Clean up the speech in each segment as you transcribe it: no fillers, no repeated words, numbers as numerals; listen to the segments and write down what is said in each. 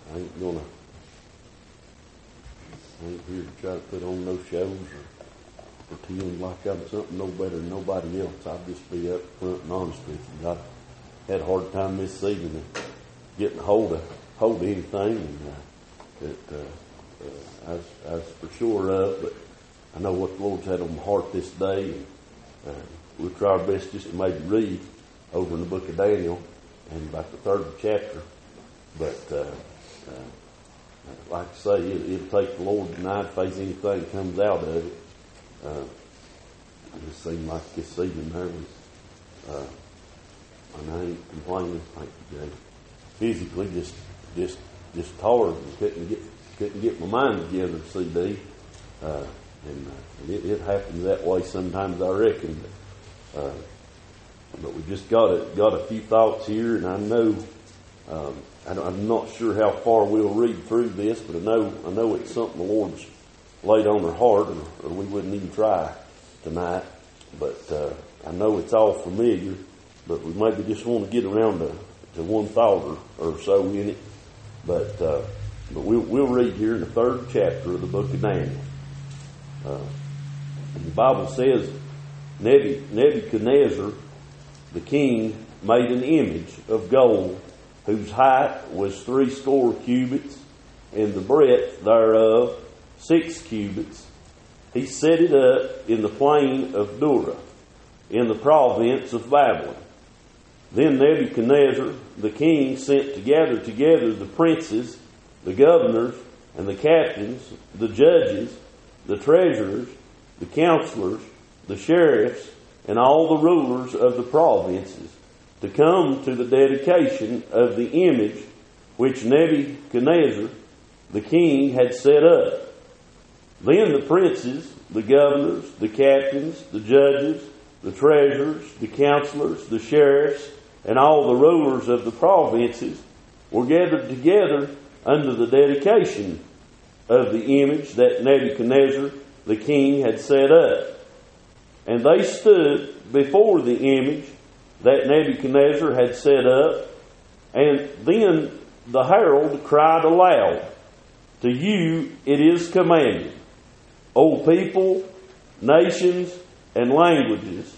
I ain't here to try to put on no shows or pretend like I'm something no better than nobody else. I'll just be up front and honest with you. I had a hard time this season of getting hold of anything, and that I was for sure of, but I know what the Lord's had on my heart this day, and we'll try our best just to maybe read over in the book of Daniel and about the 3rd chapter. But like I say, it'll take the Lord tonight if there's anything that comes out of it. It just seemed like this evening there was, and I ain't complaining, thank you, Jay. Physically, just tired and couldn't get my mind together, CD. And it happens that way sometimes, I reckon. But we just got a few thoughts here, and I know I'm not sure how far we'll read through this, but I know it's something the Lord's laid on our heart, or we wouldn't even try tonight. But I know it's all familiar, but we maybe just want to get around to one thought or so in it. But we'll read here in the 3rd chapter of the book of Daniel. The Bible says Nebuchadnezzar, the king, made an image of gold, whose height was 60 cubits, and the breadth thereof 6 cubits. He set it up in the plain of Dura, in the province of Babylon. Then Nebuchadnezzar, the king, sent to gather together the princes, the governors, and the captains, the judges, the treasurers, the counselors, the sheriffs, and all the rulers of the provinces, to come to the dedication of the image which Nebuchadnezzar the king had set up. Then the princes, the governors, the captains, the judges, the treasurers, the counselors, the sheriffs, and all the rulers of the provinces were gathered together under the dedication of the image that Nebuchadnezzar the king had set up. And they stood before the image that Nebuchadnezzar had set up, and then the herald cried aloud, "To you it is commanded, O people, nations, and languages,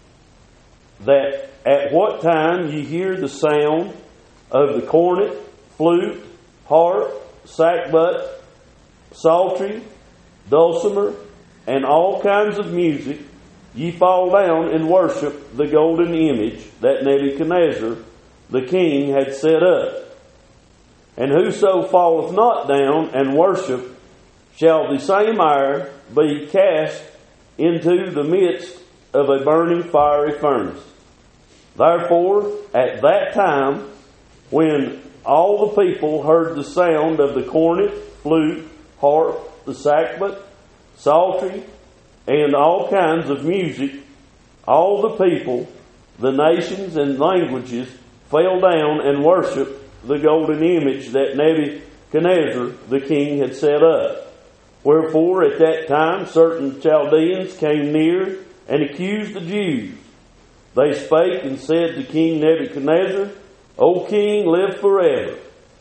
that at what time ye hear the sound of the cornet, flute, harp, sackbut, psaltery, dulcimer, and all kinds of music, ye fall down and worship the golden image that Nebuchadnezzar the king had set up. And whoso falleth not down and worship, shall the same hour be cast into the midst of a burning fiery furnace. Therefore, at that time, when all the people heard the sound of the cornet, flute, harp, the sackbut, psaltery, and all kinds of music, all the people, the nations and languages, fell down and worshipped the golden image that Nebuchadnezzar the king had set up. Wherefore at that time certain Chaldeans came near and accused the Jews. They spake and said to King Nebuchadnezzar, O king, live forever.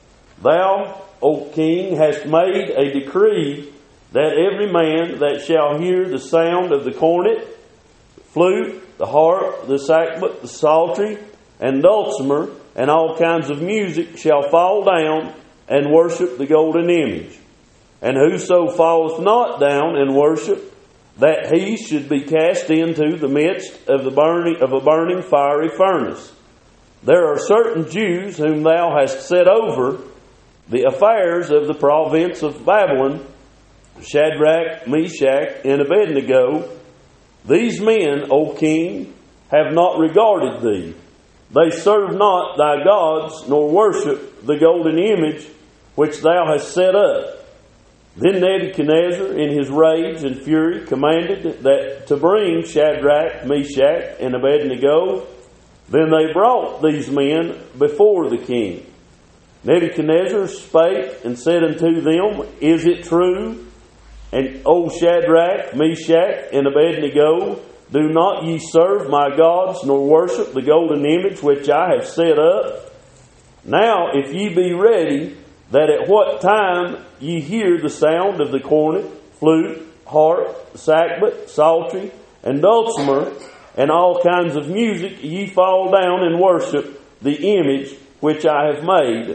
Thou, O king, hast made a decree that every man that shall hear the sound of the cornet, flute, the harp, the sackbut, the psaltery, and dulcimer, and all kinds of music, shall fall down and worship the golden image. And whoso falleth not down and worship, that he should be cast into the midst of a burning fiery furnace. There are certain Jews whom thou hast set over the affairs of the province of Babylon, Shadrach, Meshach, and Abednego. These men, O king, have not regarded thee. They serve not thy gods, nor worship the golden image which thou hast set up. Then Nebuchadnezzar, in his rage and fury, commanded that to bring Shadrach, Meshach, and Abednego. Then they brought these men before the king. Nebuchadnezzar spake and said unto them, Is it true? And O Shadrach, Meshach, and Abednego, do not ye serve my gods, nor worship the golden image which I have set up? Now, if ye be ready, that at what time ye hear the sound of the cornet, flute, harp, sackbut, psaltery, and dulcimer, and all kinds of music, ye fall down and worship the image which I have made.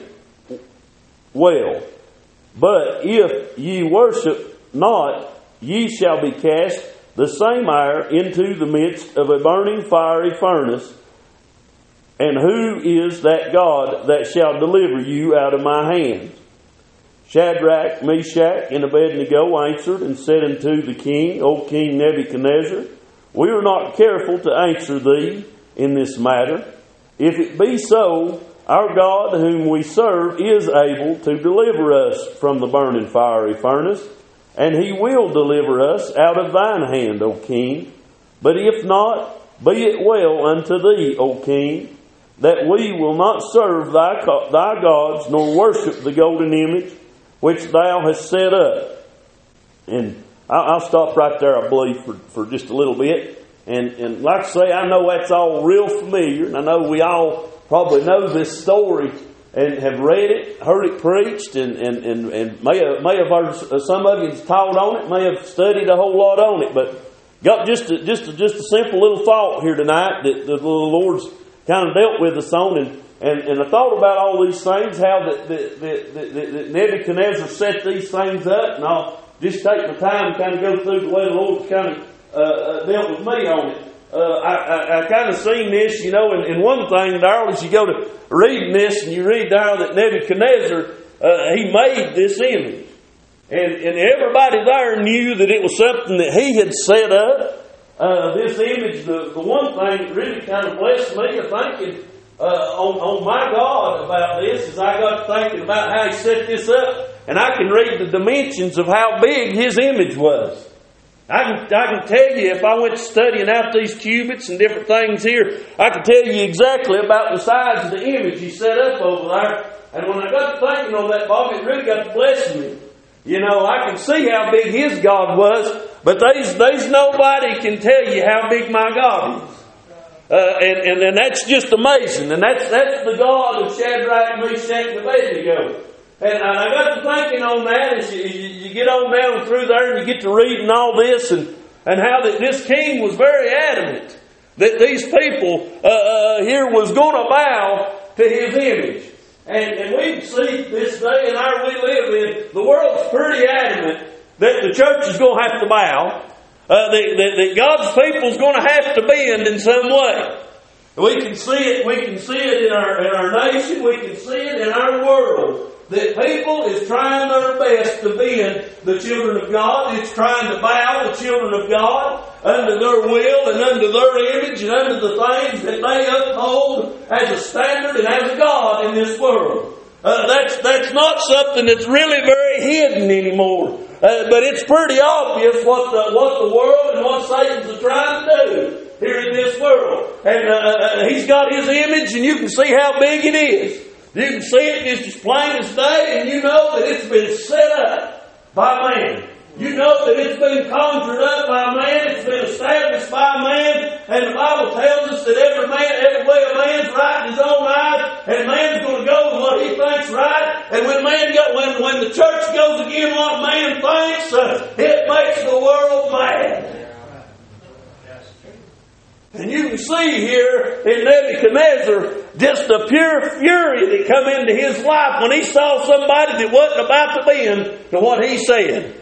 Well, but if ye worship not, ye shall be cast the same hour into the midst of a burning fiery furnace. And who is that God that shall deliver you out of my hand? Shadrach, Meshach, and Abednego answered and said unto the king, O King Nebuchadnezzar, we are not careful to answer thee in this matter. If it be so, our God whom we serve is able to deliver us from the burning fiery furnace, and he will deliver us out of thine hand, O king. But if not, be it well unto thee, O king, that we will not serve thy gods, nor worship the golden image which thou hast set up. And I'll stop right there, I believe, for just a little bit. And like I say, I know that's all real familiar, and I know we all probably know this story and have read it, heard it preached, and may have heard some of you taught on it, may have studied a whole lot on it. But got just a simple little thought here tonight that the Lord's kind of dealt with us on, and I thought about all these things, how that Nebuchadnezzar set these things up, and I'll just take my time and kind of go through the way the Lord's kind of dealt with me on it. I kind of seen this, and one thing, Darrell, is you go to reading this and you read there that Nebuchadnezzar, he made this image. And everybody there knew that it was something that he had set up. This image, the one thing that really kind of blessed me, thinking on my God about this, is I got thinking about how he set this up, and I can read the dimensions of how big his image was. I can tell you, if I went studying out these cubits and different things here, I can tell you exactly about the size of the image he set up over there. And when I got to thinking on that, Bob, it really got to bless me. I can see how big his God was, but there's nobody can tell you how big my God is. And that's just amazing. And that's the God of Shadrach, Meshach, and Abednego. And I got to thinking on that as you get on down through there and you get to reading all this, and how that this king was very adamant that these people here was going to bow to his image. And we see this day and hour we live in, the world's pretty adamant that the church is going to have to bow, that God's people is going to have to bend in some way. We can see it. We can see it in our nation. We can see it in our world. That people is trying their best to bend the children of God. It's trying to bow the children of God under their will and under their image and under the things that they uphold as a standard and as a God in this world. That's not something that's really very hidden anymore. But it's pretty obvious what the world and what Satan's trying to do here in this world. And he's got his image, and you can see how big it is. You can see it just as plain as day, and you know that it's been set up by man. You know that it's been conjured up by man, it's been established by man, and the Bible tells us that every way a man's right in his own eyes, and man's going to go with what he thinks right. And when the church goes against what man thinks, it makes the world mad. And you can see here in Nebuchadnezzar just the pure fury that come into his life when he saw somebody that wasn't about to bend to what he said.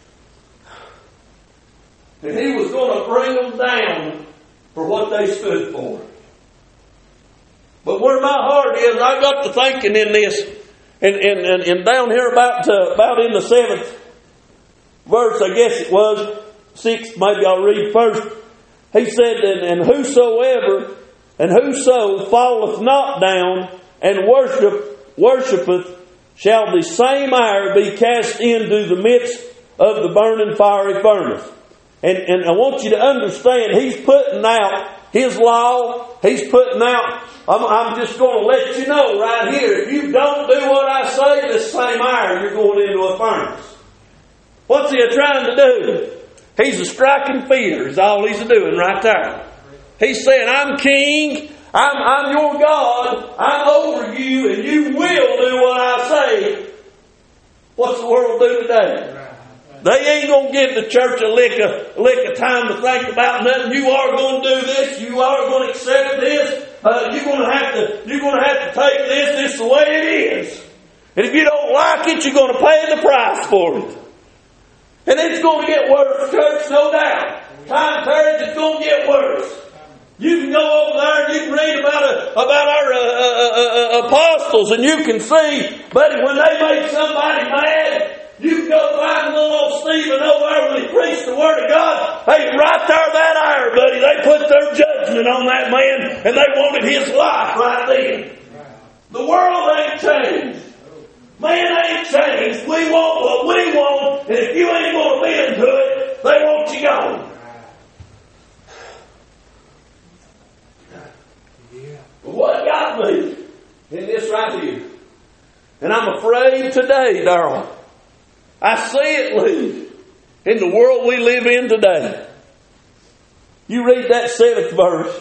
And he was going to bring them down for what they stood for. But where my heart is, I got to thinking in this, and down here about in the 7th verse, I guess it was, 6th, maybe I'll read first. He said, and whoso falleth not down and worshipeth shall the same hour be cast into the midst of the burning fiery furnace. And I want you to understand, he's putting out his law. He's putting out, I'm just going to let you know right here, if you don't do what I say this same hour, you're going into a furnace. What's he trying to do? He's striking fear is all he's doing right there. He's saying, I'm king, I'm your God, I'm over you, and you will do what I say. What's the world do today? They ain't going to give the church a lick of time to think about nothing. You are going to do this. You are going to accept this. You're going to have to take this. This is the way it is. And if you don't like it, you're going to pay the price for it. And it's going to get worse, church, no doubt. Time turns, it's going to get worse. You can go over there and you can read about our apostles, and you can see, buddy, when they made somebody mad, you can go find little old Stephen over there when he preached the Word of God. Hey, right there, that hour, buddy, they put their judgment on that man, and they wanted his life right then. The world ain't changed. Man ain't changed. We want what we want, and if you ain't going to be into it, they want you gone. But what got me in this right here, and I'm afraid today, Darrell, I see it, Lee, in the world we live in today. You read that 7th verse.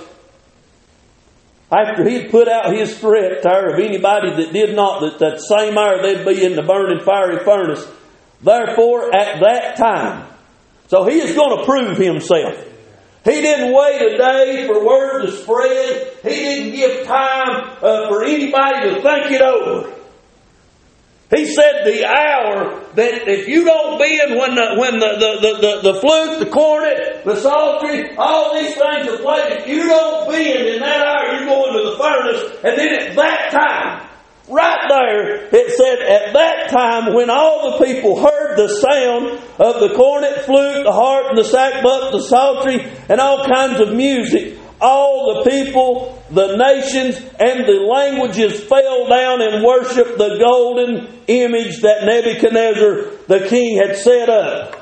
After he'd put out his threat there of anybody that did not, that same hour they'd be in the burning fiery furnace. Therefore, at that time. So he is going to prove himself. He didn't wait a day for word to spread. He didn't give time for anybody to think it over. He said the hour that if you don't bend when the flute, the cornet, the psaltery, all these things are played, if you don't bend in that hour, you're going to the furnace. And then at that time, right there, it said at that time when all the people heard the sound of the cornet, flute, the harp, and the sackbut, the psaltery, and all kinds of music, all the people, the nations, and the languages fell down and worshipped the golden image that Nebuchadnezzar the king had set up.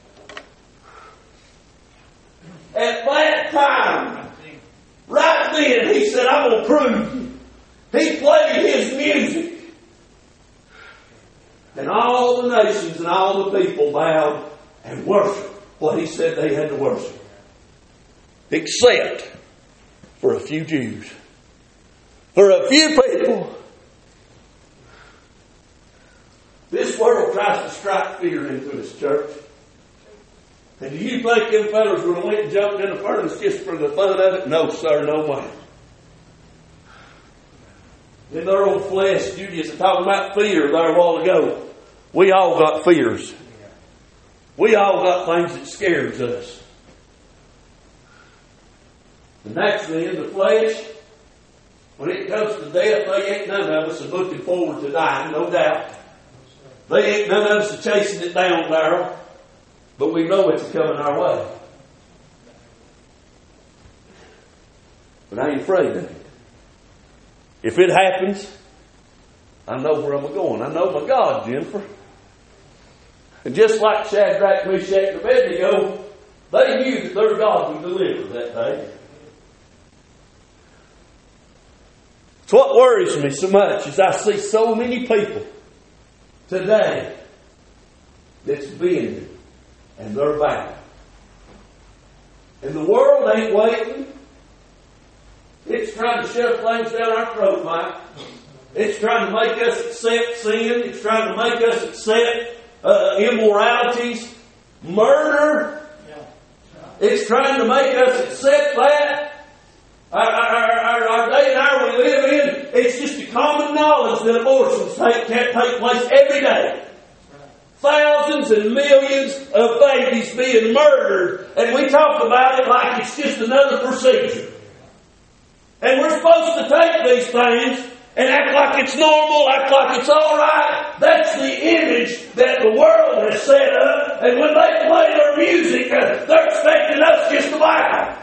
At that time, right then, he said, I'm going to prove you. He played his music. And all the nations and all the people bowed and worshiped what he said they had to worship. Except for a few Jews. For a few people. This world tries to strike fear into this church. And do you think them fellas would have went and jumped in the furnace just for the fun of it? No, sir, no way. In their own flesh, Judaism, talking about fear there a while ago. We all got fears. We all got things that scares us. And naturally, in the flesh, when it comes to death, they ain't none of us are looking forward to dying, no doubt. They ain't none of us are chasing it down there, but we know it's coming our way. But I ain't afraid of it. If it happens, I know where I'm going. I know my God, Jennifer. And just like Shadrach, Meshach, and Abednego, they knew that their God would deliver that day. It's what worries me so much is I see so many people today that's bending and they're bowing. And the world ain't waiting. It's trying to shove things down our throat, Mike. It's trying to make us accept sin. It's trying to make us accept immoralities, murder. It's trying to make us accept that. Our day and hour we live in, it's just a common knowledge that abortions can't take place every day. Thousands and millions of babies being murdered, and we talk about it like it's just another procedure. And we're supposed to take these things and act like it's normal, act like it's all right. That's the image that the world has set up. And when they play their music, they're expecting us just to bow.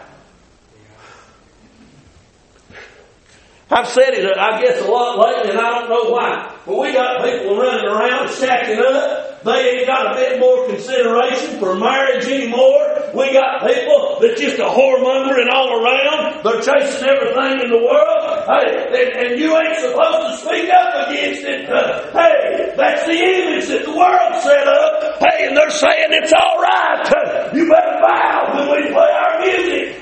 I've said it, I guess, a lot lately, and I don't know why. But we got people running around shacking up. They ain't got a bit more consideration for marriage anymore. We got people that's just a whoremongering all around. They're chasing everything in the world. Hey, and you ain't supposed to speak up against it. Hey, that's the image that the world set up. Hey, and they're saying it's all right. You better bow when we play our music.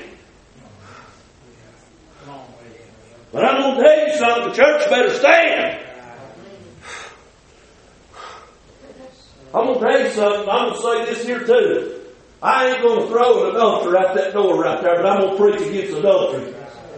But I'm going to tell you something. The church better stand. I'm going to tell you something. I'm going to say this here too. I ain't going to throw an adultery out that door right there, but I'm going to preach against adultery.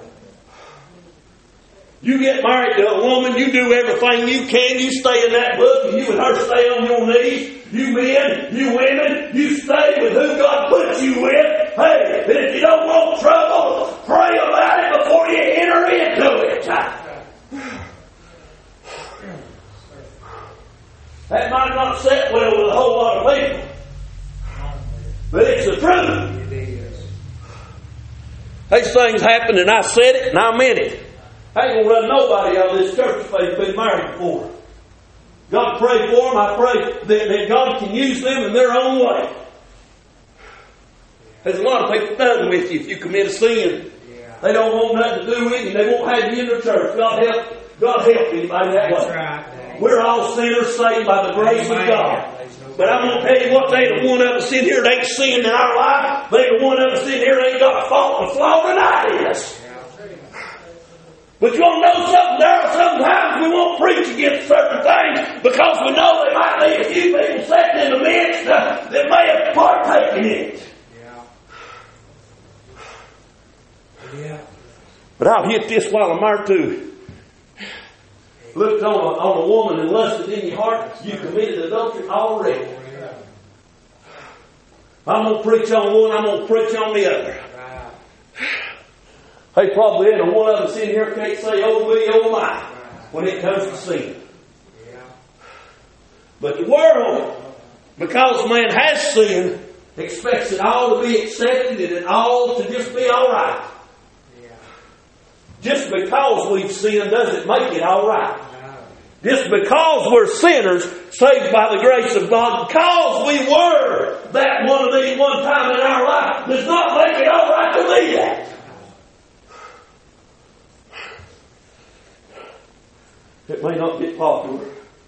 You get married to a woman, you do everything you can, you stay in that book, and you and her stay on your knees. You men, you women, you stay with who God puts you with. Hey, and if you don't want trouble, pray about it before you enter into it. That might not sit well with a whole lot of people, but it's the truth. These things happen, and I said it, and I meant it. I ain't gonna run nobody out of this church if they've been married before. God pray for them. I pray that God can use them in their own way. There's a lot of people done with you if you commit a sin. They don't want nothing to do with you. They won't have you in their church. God help anybody that way. Right. We're all sinners saved by the grace of God. But I'm going to tell you what, they ain't one of us in here that ain't sinned in our life. They ain't one of us in here that ain't got a fault and flaw than I is. But you want to know something? There are sometimes we won't preach against certain things because we know there might be a few people sitting in the midst that may have partaken in it. Yeah. But I'll hit this while I'm there too. Looked on a woman and lusted in your heart, you committed adultery already. I'm going to preach on one, I'm going to preach on the other. Hey, probably ain't one of us in here can't say, oh me, oh my, when it comes to sin. But the world, because man has sinned, expects it all to be accepted and it all to just be all right. Just because we've sinned doesn't make it all right. Just because we're sinners saved by the grace of God, because we were that one of these one time in our life, does not make it all right to be that. It may not get popular,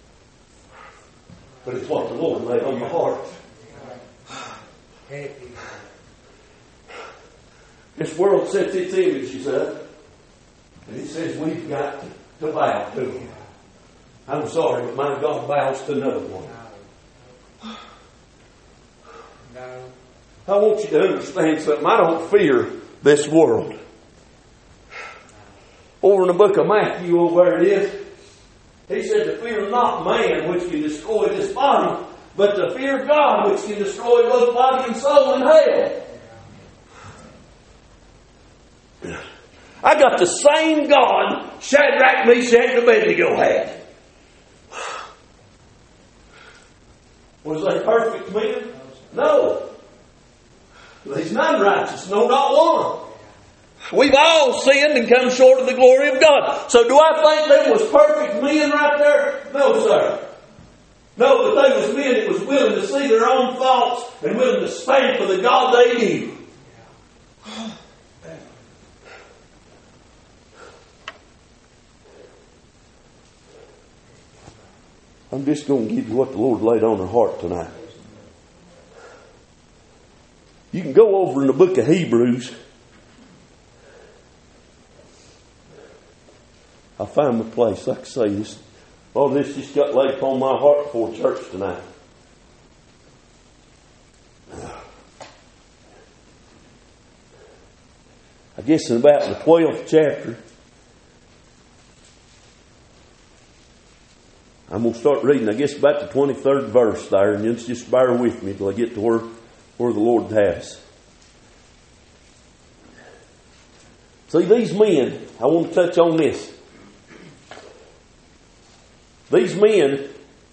but it's what the Lord laid on my heart. This world sets its images up, and it says we've got to bow to Him. I'm sorry, but my God bows to another one. I want you to understand something. I don't fear this world. Over in the book of Matthew, over where it is, he said to fear not man which can destroy this body, but to fear God which can destroy both body and soul in hell. I got the same God Shadrach, Meshach, and Abednego had. Was they perfect men? No. There's none righteous, no, not one. We've all sinned and come short of the glory of God. So do I think there was perfect men right there? No, sir. No, but they was men that was willing to see their own faults and willing to stand for the God they knew. I'm just going to give you what the Lord laid on our heart tonight. You can go over in the book of Hebrews. I find my place. Like I say, this just got laid upon my heart before church tonight. I guess in about the 12th chapter, I'm going to start reading, I guess, about the 23rd verse there, and just bear with me till I get to where the Lord has. See, these men, I want to touch on this. These men,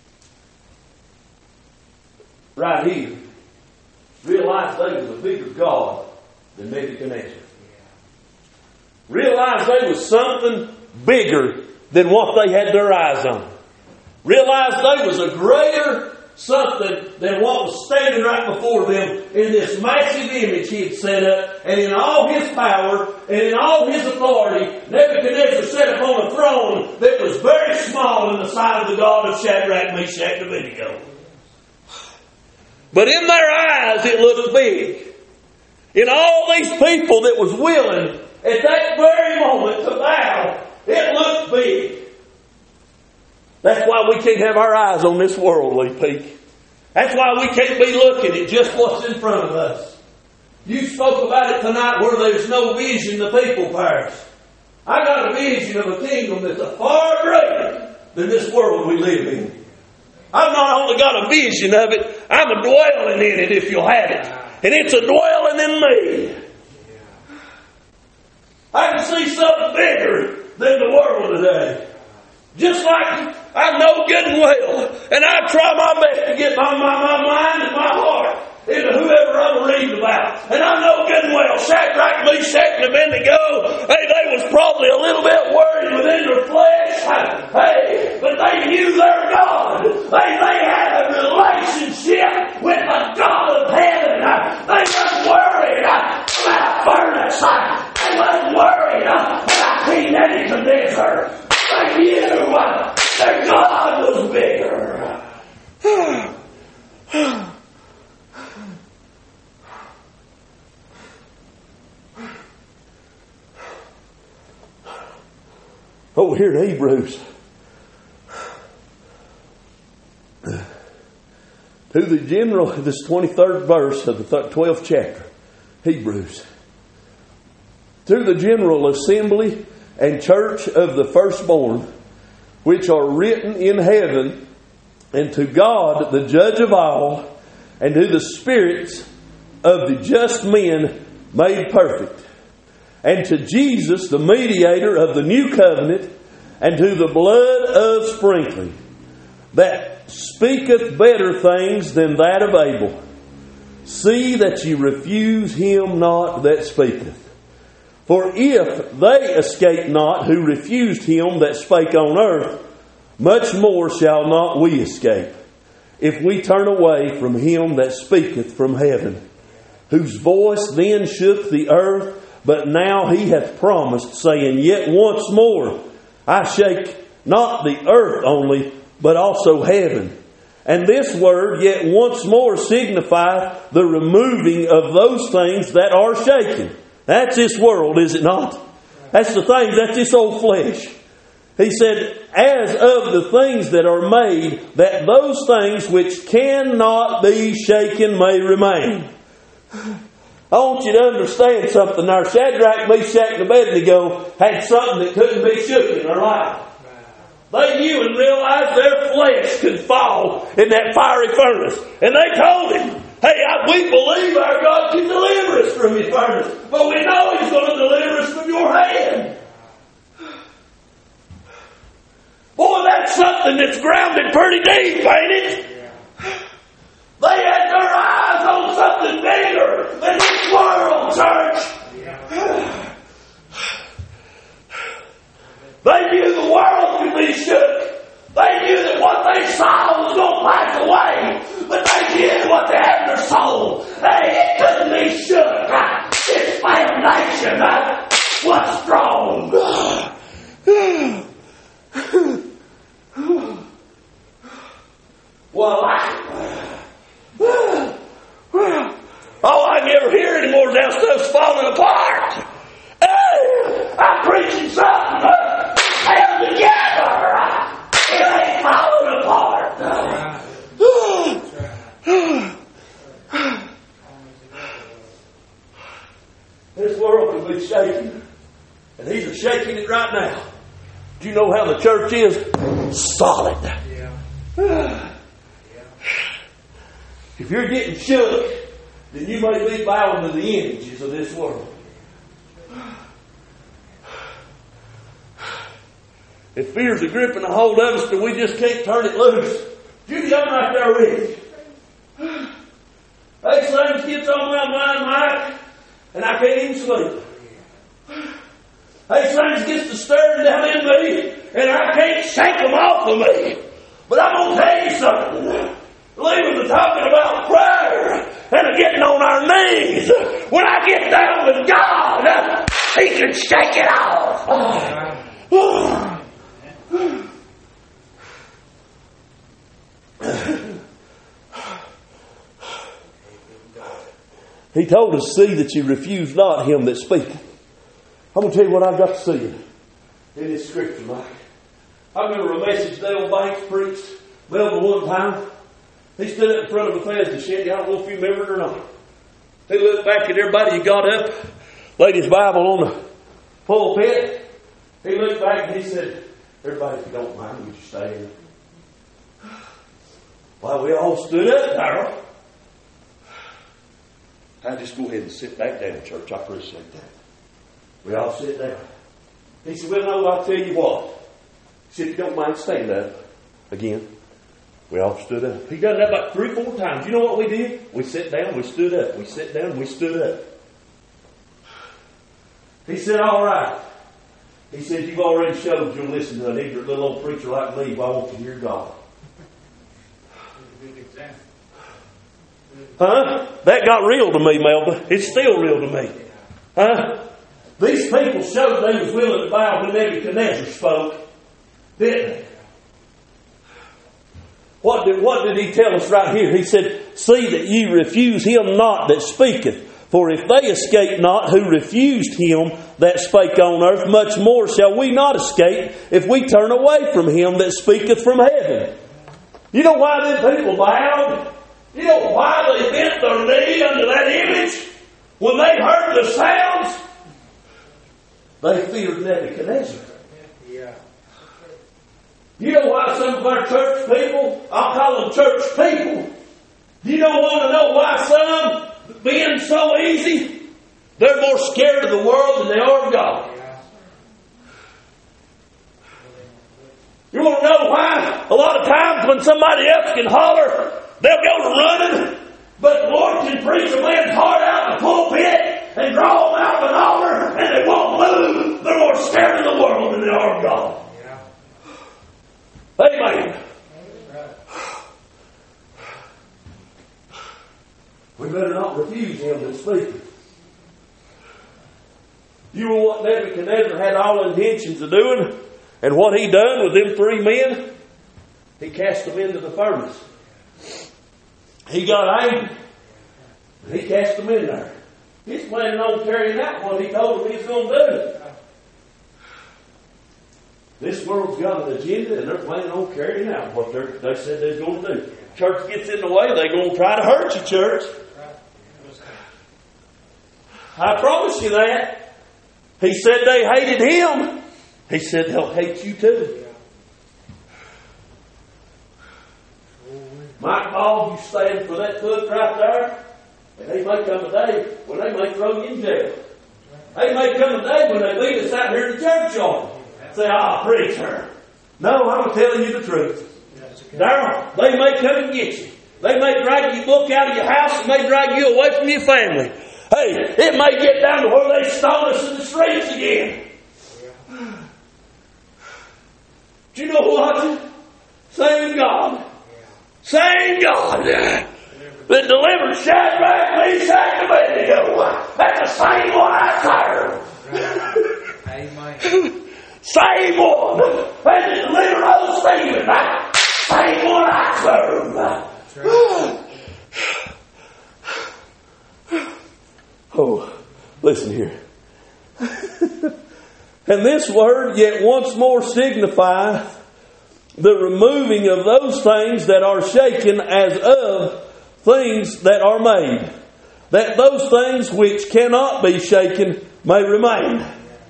right here, realized they was a bigger God than Nebuchadnezzar. Realized they was something bigger than what they had their eyes on. Realized they was a greater something than what was standing right before them in this massive image he had set up. And in all his power and in all his authority, Nebuchadnezzar sat upon a throne that was very small in the sight of the God of Shadrach, Meshach, and Abednego. But in their eyes it looked big. In all these people that was willing at that very moment to bow, it looked big. That's why we can't have our eyes on this world, Lee Peak. That's why we can't be looking at just what's in front of us. You spoke about it tonight where there's no vision, the people perish. I got a vision of a kingdom that's far greater than this world we live in. I've not only got a vision of it, I'm a dwelling in it if you'll have it. And it's a dwelling in me. I can see something bigger than the world today. Just like I know good and well, and I try my best to get my mind and my heart into whoever I'm reading about. And I know good and well, Shadrach, Meshach, and Abednego, they was probably a little bit worried within their flesh. Hey, but they knew their God. They had a relationship with the God of heaven. They weren't worried about furnace. They weren't worried about King Nebuchadnezzar. They knew their God was bigger. Over here in Hebrews, to the general, this 23rd verse of the 12th chapter, Hebrews. To the general assembly and church of the firstborn, which are written in heaven, and to God, the judge of all, and to the spirits of the just men made perfect, and to Jesus, the mediator of the new covenant, and to the blood of sprinkling, that speaketh better things than that of Abel. See that ye refuse him not that speaketh. For if they escape not who refused him that spake on earth, much more shall not we escape, if we turn away from him that speaketh from heaven, whose voice then shook the earth, but now he hath promised, saying, Yet once more I shake not the earth only, but also heaven. And this word, yet once more, signifieth the removing of those things that are shaken. That's this world, is it not? That's the things, that's this old flesh. He said, as of the things that are made, that those things which cannot be shaken may remain. I want you to understand something. Our Shadrach, Meshach, and Abednego had something that couldn't be shook in their life. They knew and realized their flesh could fall in that fiery furnace. And they told him, hey, we believe our God can deliver us from his furnace, but we know he's going to deliver us from your hand. Boy, that's something that's grounded pretty deep, ain't it? They had their eyes on something bigger than this world, church. They knew the world could be shook. They knew that what they saw was going to pass away. But they did what they had in their soul. It couldn't be shook. Its foundation was strong. Well, I never hear anymore. That stuff's falling apart. Hey, I'm preaching something held together. It ain't falling apart. This world can be shaking, and he's shaking it right now. Do you know how the church is? Solid. If you're getting shook, then you may be bowing to the images of this world. If fear's a gripping a hold of us, then we just can't turn it loose. Judy, I'm right there with you. Hey, things gets on my mind, Mike, and I can't even sleep. Hey, things gets to stirring down in me, and I can't shake them off of me. But I'm going to tell you something. Leaving to talking about prayer and getting on our knees. When I get down with God, he can shake it off. He told us, see that you refuse not him that speaketh. I'm going to tell you what I've got to see in this scripture, Mike. I remember a message Dale Banks preached Melville one time. He stood up in front of Bethesda shed. I don't know if you remember it or not. He looked back at everybody. He got up, laid his Bible on the pulpit. He looked back and he said, everybody, if you don't mind, would you stand? Well, we all stood up, Darrell. I just go ahead and sit back down, church. I appreciate that. We all sit down. He said, well, no, I'll tell you what. He said, if you don't mind, stand up. Again, we all stood up. He done that about 3 or 4 times. You know what we did? We sat down, we stood up. We sat down, we stood up. He said, all right. He said, you've already showed you'll listen to an ignorant little old preacher like me. Why won't you hear God? Huh? That got real to me, Melba. It's still real to me. Huh? These people showed they was willing to bow when Nebuchadnezzar spoke, didn't they? What did he tell us right here? He said, see that ye refuse him not that speaketh. For if they escape not who refused him that spake on earth, much more shall we not escape if we turn away from him that speaketh from heaven. You know why them people bowed? You know why they bent their knee under that image? When they heard the sounds, they feared Nebuchadnezzar. Yeah. You know why some of our church people, I'll call them church people, you don't want to know why some, being so easy, they're more scared of the world than they are of God. You want to know why? A lot of times when somebody else can holler, they'll go to running, but the Lord can preach a man's heart out of the pulpit and draw them out of an altar, and they won't move. They're more scared of the world than they are of God. Amen. We better not refuse him that speaketh. You know what Nebuchadnezzar had all intentions of doing? And what he done with them 3 men? He cast them into the furnace. He got angry. He cast them in there. He's planning on carrying out what he told them he's going to do. This world's got an agenda and they're planning on carrying out what they said they're going to do. Church gets in the way, they're going to try to hurt you, church. I promise you that. He said they hated him. He said they'll hate you too. Mike Ball, you stand for that book right there, and they may come a day when they may throw you in jail. They may come a day when they leave us out here in the churchyard. Say, preacher. No, I'm telling you the truth. Darrell, they may come and get you. They may drag your book out of your house and may drag you away from your family. Hey, it may get down to where they stone us in the streets again. Do you know what? Same God. Same God that delivered Shadrach, Meshach, and Abednego. That's the same one I serve. Amen. Same one that delivered old Stephen. Same one I serve. Oh, listen here. And this word yet once more signifieth the removing of those things that are shaken as of things that are made, that those things which cannot be shaken may remain.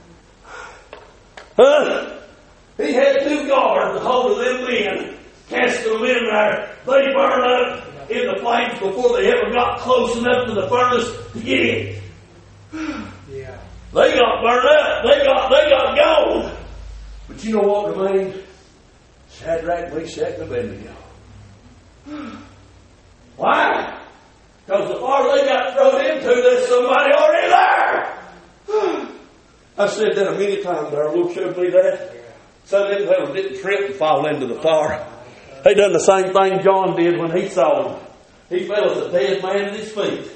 He had 2 guards to hold of them men, cast them in there. They burned up in the flames before they ever got close enough to the furnace to get in. Yeah. They got burned up. They got gone. But you know what remained? Shadrach, Meshach, and Abednego. Why? Because the far they got thrown into, there's somebody already there. I said that a many times. Our Lord showed me that. Some of them fellows didn't trip and fall into the fire. They done the same thing John did when he saw him. He fell as a dead man at his feet.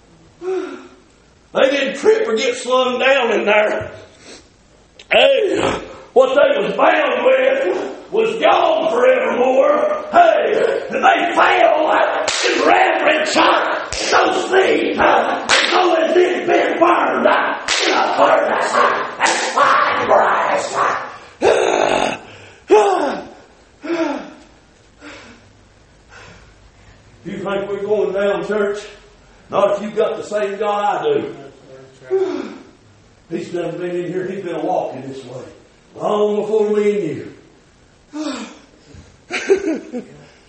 They didn't trip or get slung down in there. Hey, what they was bound with was gone forevermore. Hey, and they fell in reverent church. Those things, so as if been burned in a furnace and fine brass. You think we're going down, church? Not if you've got the same God I do. He's done been in here. He's been walking this way long before me and you.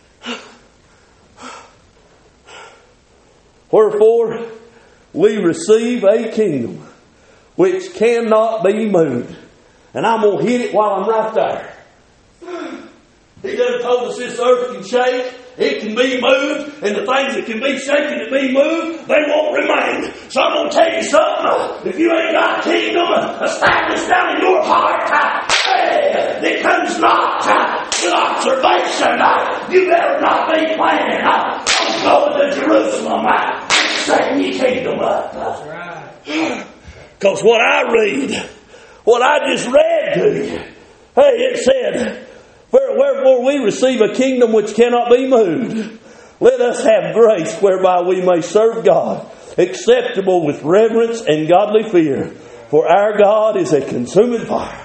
Wherefore, we receive a kingdom which cannot be moved. And I'm going to hit it while I'm right there. He done told us this earth can shake. It can be moved, and the things that can be shaken and be moved, they won't remain. So I'm going to tell you something. If you ain't got a kingdom established down in your heart, it comes not with observation. You better not be planning on going to Jerusalem, setting your kingdom up. That's right. Because what I read, what I just read to you, it said, wherefore we receive a kingdom which cannot be moved. Let us have grace whereby we may serve God, acceptable with reverence and godly fear. For our God is a consuming fire.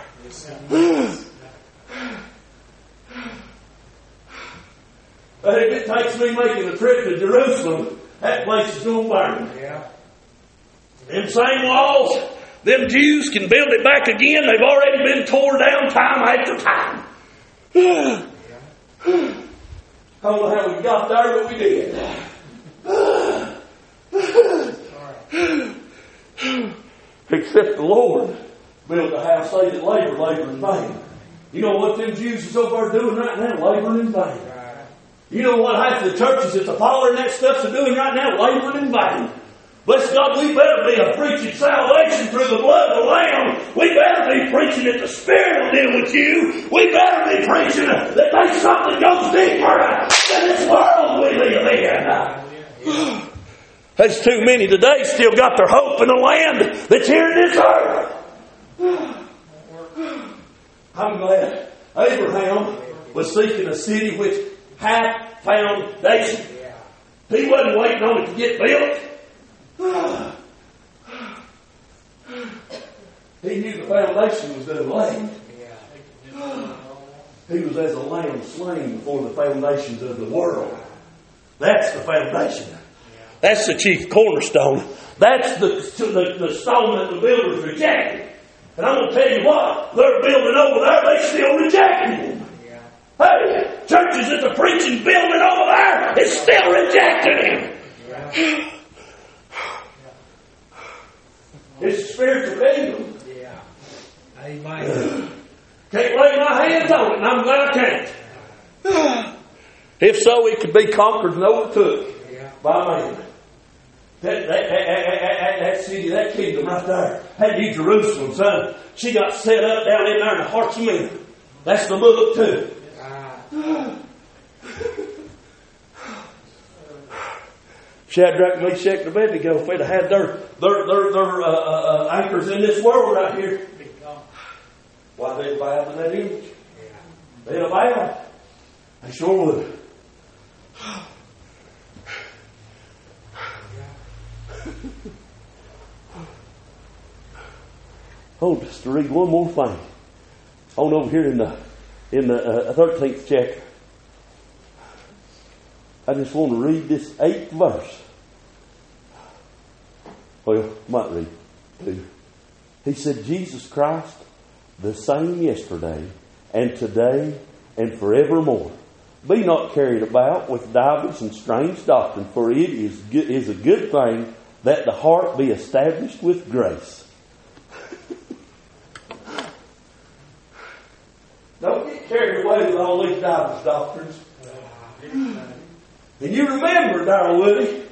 But if it takes me making a trip to Jerusalem, that place is going to burn. Yeah. Them same walls, them Jews can build it back again. They've already been torn down time after time. I don't know how we got there, but we did. Except the Lord built a house, they that labor in vain. You know what them Jews is over there doing right now? Laboring in vain. You know what half the churches at the Pollard and that stuff's doing right now? Laboring in vain. Bless God, we better be preaching salvation through the blood of the Lamb. We better be preaching that the Spirit will deal with you. We better be preaching that there's something goes deeper than this world we live in. There's too many today still got their hope in the land that's here in this earth. I'm glad Abraham was seeking a city which had foundation. He wasn't waiting on it to get built. He knew the foundation was done laid. He was as a lamb slain before the foundations of the world. That's the foundation. That's the chief cornerstone. That's the stone that the builders rejected. And I'm going to tell you what, they're building over there, they still rejecting him. Hey, churches that are preaching building over there is still rejecting him. It's a spiritual kingdom. Yeah. Amen. Can't lay my hands on it, and I'm glad I can't. If so, it could be conquered and overtook by man. That city, that kingdom right there. Hey, New Jerusalem, son. She got set up down in there in the hearts of men. That's the book too. Shadrach, Meshach, and Abednego, if they'd have had their anchors in this world right here, why they'd bow to that image? They'd have bowed. They sure would. Oh, just to read one more thing. On over here in the 13th chapter. I just want to read this 8th verse. Well, might read 2. He said, Jesus Christ, the same yesterday and today and forevermore. Be not carried about with divers and strange doctrine, for it is a good thing that the heart be established with grace. Don't get carried away with all these divers doctrines. And you remember, Darrell Woody,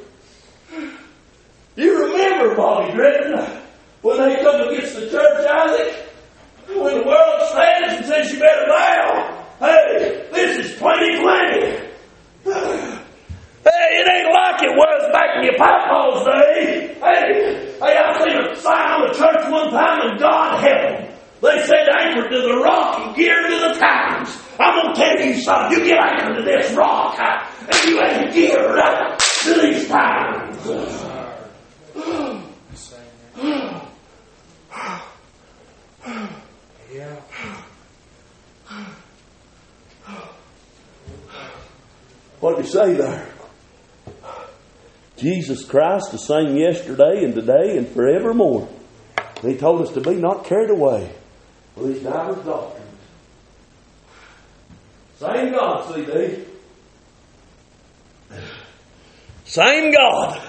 you remember Bobby Dredden when they come against the church, Isaac, when the world stands and says you better bow. Hey, this is 2020. Hey, it ain't like it was back in your papa's day. Hey, I seen a sign on the church one time and God help them. They said anchored to the rock and geared to the times. I'm going to tell you something. You get anchored to this rock and you ain't geared up to these times. What did he say there? Jesus Christ the same yesterday and today and forevermore. And He told us to be not carried away with these diverse doctrines. Same God, CD. Same God.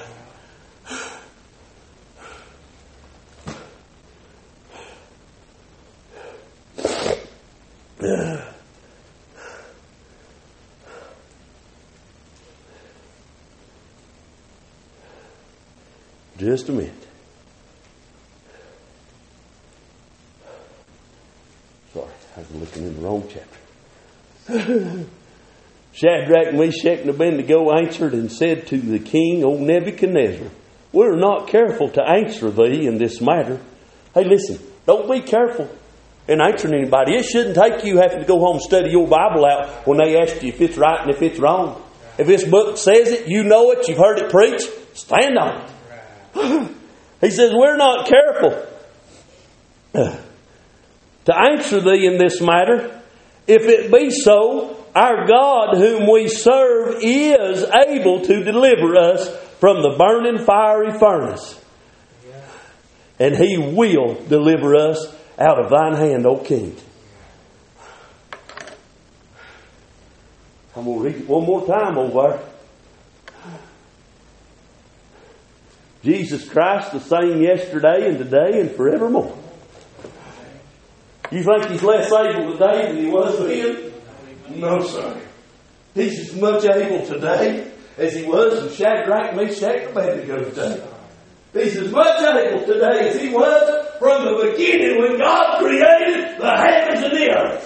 Just a minute. Sorry, I was looking in the wrong chapter. Shadrach, Meshach, and Abednego answered and said to the king, O Nebuchadnezzar, we are not careful to answer thee in this matter. Hey, listen, don't be careful in answering anybody. It shouldn't take you having to go home and study your Bible out when they ask you if it's right and if it's wrong. If this book says it, you know it, you've heard it preached, stand on it. He says, we're not careful to answer thee in this matter. If it be so, our God whom we serve is able to deliver us from the burning fiery furnace. And He will deliver us out of thine hand, O King. I'm going to read it one more time over there. Jesus Christ the same yesterday and today and forevermore. You think He's less able today than He was then? No, sir. He's as much able today as He was in Shadrach, Meshach, and Abednego today. He's as much able today as He was from the beginning when God created the heavens and the earth.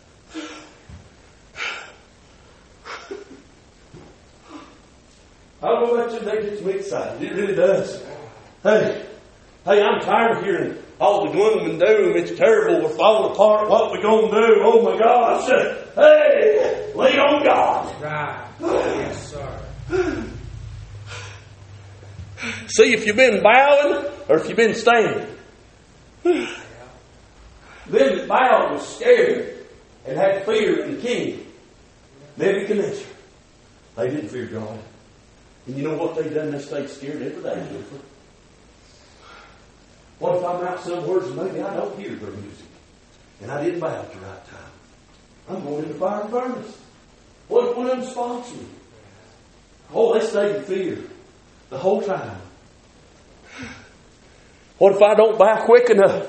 I don't know about you, that gets me excited. It really does. Hey, I'm tired of hearing all the gloom and doom. It's terrible. We're falling apart. What we going to do? Oh my gosh. Hey, lean on God. Right. Yes, sir. See if you've been bowing or if you've been standing. Them that bowed was scared and had fear in the king, Nebuchadnezzar. They didn't fear God. And you know what they done? They stayed scared every day. What if I'm out somewhere and maybe I don't hear their music and I didn't bow at the right time? I'm going in the fire and furnace. What if one of them spots me? Oh, they stayed in fear the whole time. What if I don't bow quick enough?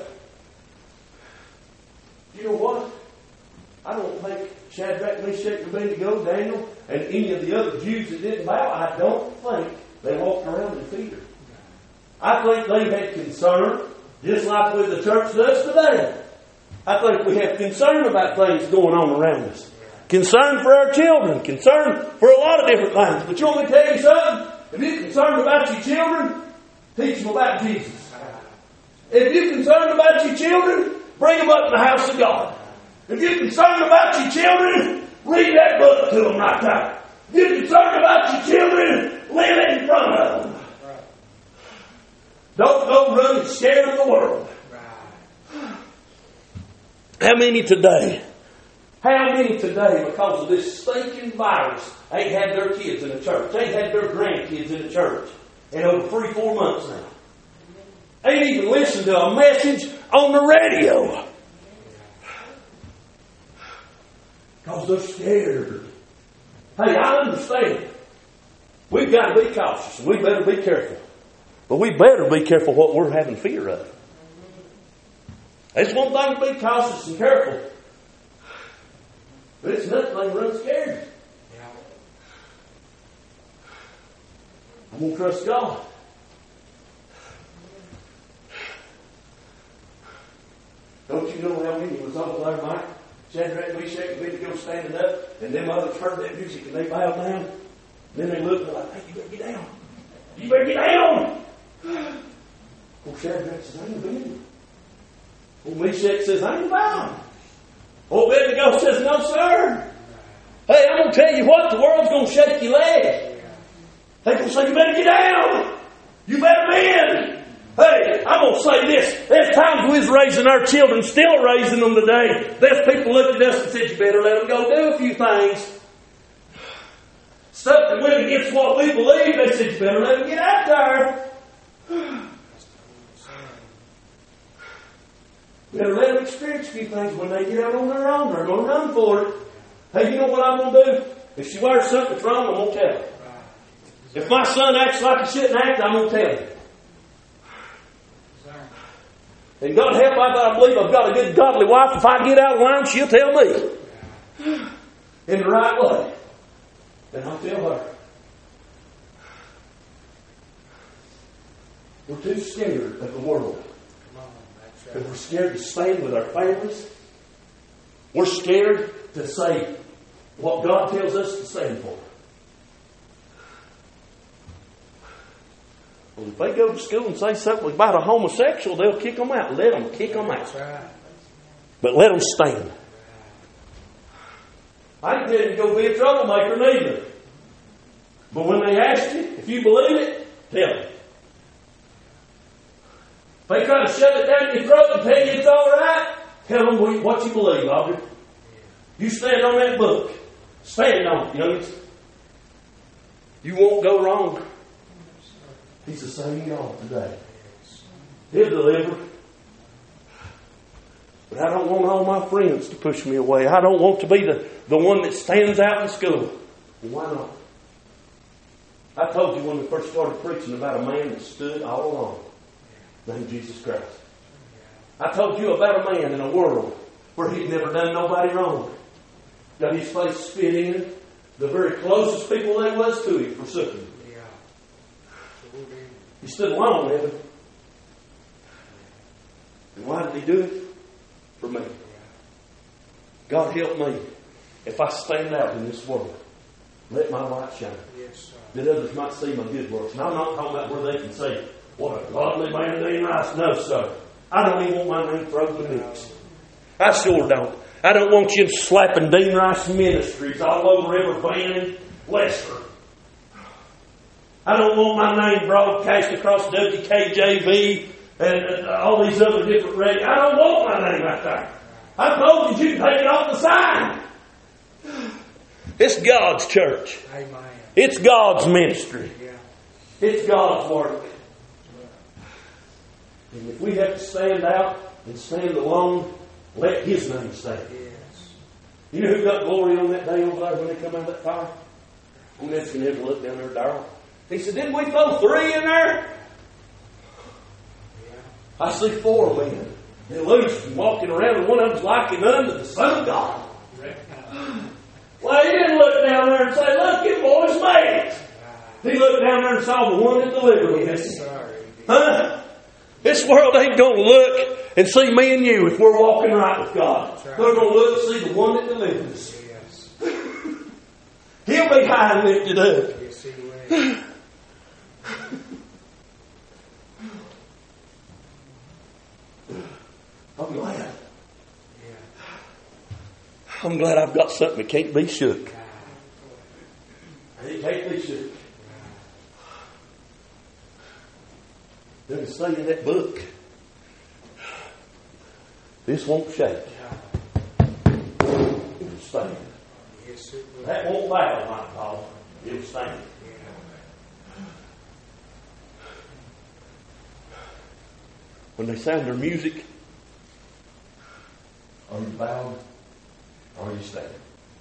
You know what? I don't think Shadrach, Meshach, and Abednego, Daniel, and any of the other Jews that didn't bow, I don't think they walked around in fear. I think they had concern, just like with the church does today. I think we have concern about things going on around us. Concern for our children. Concern for a lot of different things. But you want me to tell you something? If you're concerned about your children, teach them about Jesus. If you're concerned about your children, bring them up in the house of God. If you're concerned about your children, read that book to them right now. If you're concerned about your children, live in front of them. Don't go running scared of the world. How many today, because of this stinking virus, ain't had their kids in the church, ain't had their grandkids in the church in over 3-4 months now? Ain't even listened to a message on the radio. Because they're scared. Hey, I understand. We've got to be cautious. And we better be careful. But we better be careful what we're having fear of. It's one thing to be cautious and careful. But it's another thing to run scared. I'm going to trust God. Don't you know how many was over there, Mike? Shadrach, Meshach, and Abednego standing up, and them others heard that music and they bowed down. Then they looked and like, hey, you better get down. You better get down. Oh, Shadrach says, I ain't been. Oh, Meshach says, I ain't bowing. Oh, Abednego says, no, sir. Hey, I'm going to tell you what, the world's going to shake your leg. They're going to say, you better get down. You better bend. Hey, I'm going to say this. There's times we was raising our children, still raising them today. There's people looked at us and said, you better let them go do a few things. Stuff that went against what we believe. They said, you better let them get out there. Better let them experience a few things. When they get out on their own, they're going to run for it. Hey, you know what I'm going to do? If she wears something that's wrong, I'm going to tell her. If my son acts like he shouldn't act, I'm going to tell him. And God help, I believe I've got a good godly wife. If I get out of line, she'll tell me. In the right way. And I'll tell her. We're too scared of the world. And we're scared to stand with our families. We're scared to say what God tells us to stand for. Well, if they go to school and say something about a homosexual, they'll kick them out. Let them kick them out. But let them stand. I ain't telling you to go be a troublemaker neither. But when they ask you, if you believe it, tell them. If they try to shove it down your throat and tell you it's all right, tell them what you believe, Audrey. You stand on that book. Stand on it, youngest. You won't go wrong. He's the same God today. He'll deliver. But I don't want all my friends to push me away. I don't want to be the one that stands out in school. Why not? I told you when we first started preaching about a man that stood all alone, named Jesus Christ. I told you about a man in a world where he'd never done nobody wrong. Got his face spit in. The very closest people there was to him forsook him. He stood alone, Evan. And why did he do it? For me. God help me if I stand out in this world. Let my light shine. That others might see my good works. And I'm not talking about where they can say, what a godly man Dean Rice. No, sir. I don't even want my name thrown in the mix. I sure don't. I don't want you slapping Dean Rice Ministries all over every van in Lester. I don't want my name broadcast across WKJV and all these other different radios. I don't want my name out there. I told you can take it off the sign. It's God's church. Amen. It's God's ministry. It's God's work. And if we have to stand out and stand alone, let His name stand. You know who got glory on that day over there when they come out of that fire? I'm never going to look down there, Darrell. He said, didn't we throw 3 in there? I see 4 men. They're loose and walking around, and one of them's likened unto the Son of God. Well, he didn't look down there and say, look, you boys made it. He looked down there and saw the one that delivered him. Huh? This world ain't going to look and see me and you if we're walking right with God. They're going to look and see the one that delivered us. He'll be high and lifted up. Yes, he will. I'm glad. I'm glad I've got something that can't be shook. It can't be shook. There's a saying in that book. This won't shake. It'll stand. That won't bow, my Paul. It'll stand. When they sound their music, are you bowed or are you standing?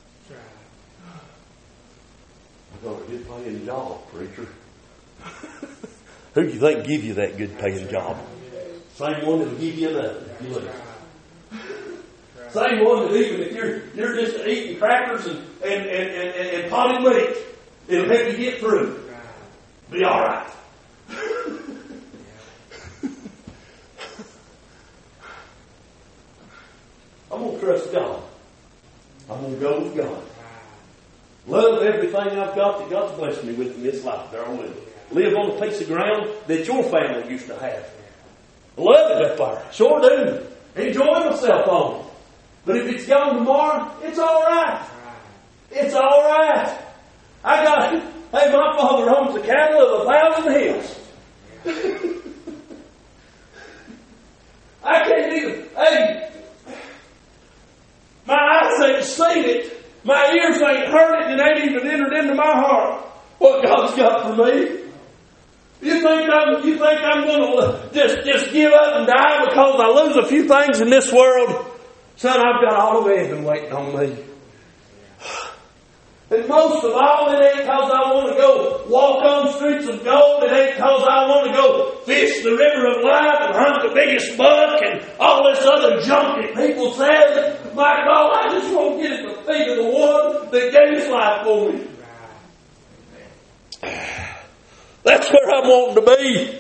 I've got a good paying job, preacher. Who do you think give you that good paying job? Same one that'll give you another if you lose. Same one that even if you're just eating crackers and potted meat, it'll help you get through. Be all right. I'm going to trust God. I'm going to go with God. Love everything I've got that God's blessed me with in this life. There I will. Live on a piece of ground that your family used to have. Love it up there. Sure do. Enjoy myself on it. But if it's gone tomorrow, it's all right. It's all right. Hey, my father owns the cattle of 1,000 hills. I can't even. Hey, my eyes ain't seen it. My ears ain't heard it, and it ain't even entered into my heart. what God's got for me? You think I'm going to just give up and die because I lose a few things in this world? Son, I've got all of heaven waiting on me. And most of all, it ain't because I want to go walk on streets of gold. It ain't because I want to go fish the river of life and hunt the biggest buck and all this other junk that people say. My God, I just want to get at the feet of the one that gave his life for me. That's where I'm wanting to be.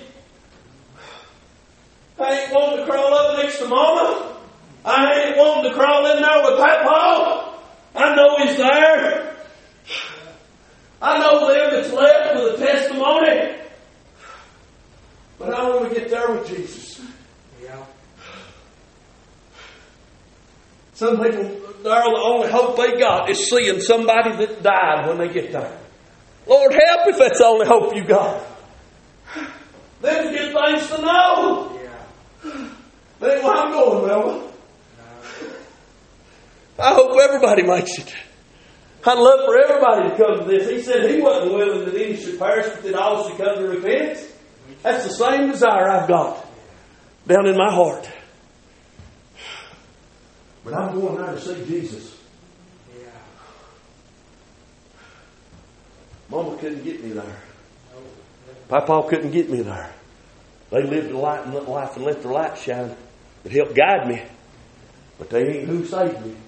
I ain't wanting to crawl up next to Mama. I ain't wanting to crawl in there with Papa. I know he's there. I know them that's left with a testimony. But I want to get there with Jesus. Yeah. Some people, the only hope they got is seeing somebody that died when they get there. Lord, help if that's the only hope you got. Them get things to know. Yeah. That ain't where I'm going, Melba. I hope everybody makes it. I'd love for everybody to come to this. He said he wasn't willing that any should perish, but that all should come to repentance. That's the same desire I've got down in my heart. But I'm going there to see Jesus. Yeah. Mama couldn't get me there. Papa couldn't get me there. They lived a life and let their light shine. It helped guide me. But they ain't who saved me.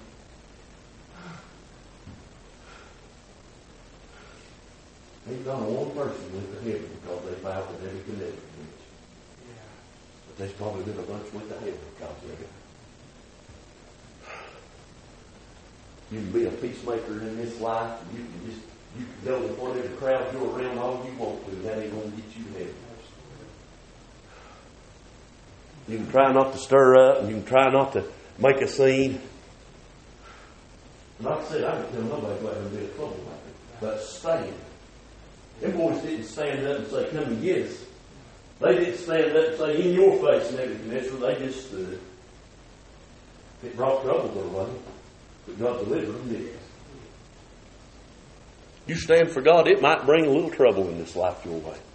Ain't not one person went to heaven because they vowed that they could never preach. Yeah. But there's probably been a bunch went to heaven because of it. You can be a peacemaker in this life. You can go to whatever crowd you're around all you want to. That ain't going to get you to heaven. You can try not to stir up, and you can try not to make a scene. Like I said, I didn't tell nobody to go out and be a troublemaker, but stand. Them boys didn't stand up and say, "Come and get us." They didn't stand up and say, "In your face, Nebuchadnezzar." They just stood. It brought trouble their way, but God delivered them, didn't it? You stand for God, it might bring a little trouble in this life your way.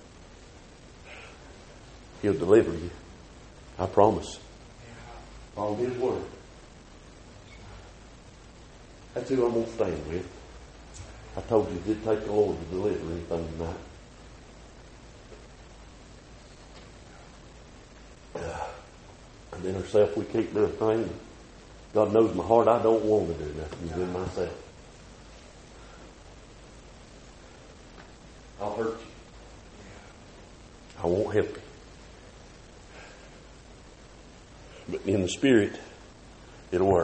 He'll deliver you. I promise. Follow His word. That's who I'm going to stand with. I told you it did take the Lord to deliver anything tonight. And then ourselves, we keep doing things. God knows my heart. I don't want to do nothing within myself. I'll hurt you. I won't help you. But in the Spirit, it'll work.